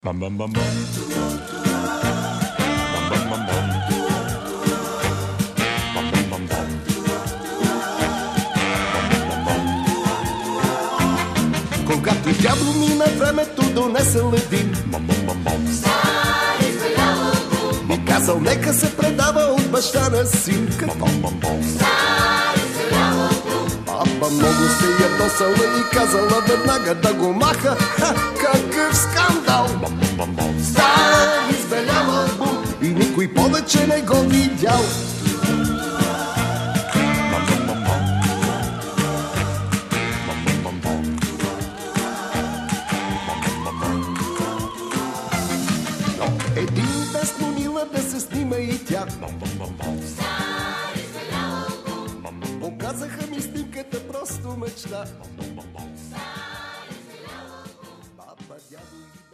Bam bam bam bam. Bam bam bam bam. Bam bam bam bam. Bam bam bam. Когато дядо ми на времето донесел един Бам бам бам бам. и казал нека се предава от баща на синка. Бам бам бам бам. Баба много се ядосала и казала веднага да го маха. Ха, какъв скандал! Бам бам бам бам. Стар избелял албум и никой повече не го видял. Bam bam bam bam. Bam bam bam bam. Bam bam bam bam. Но един ден склонила да се снима и тя. Bam bam bam bam. Показаха ми снимката, просто мечта. Bam bam bam bam. Баба, дядо и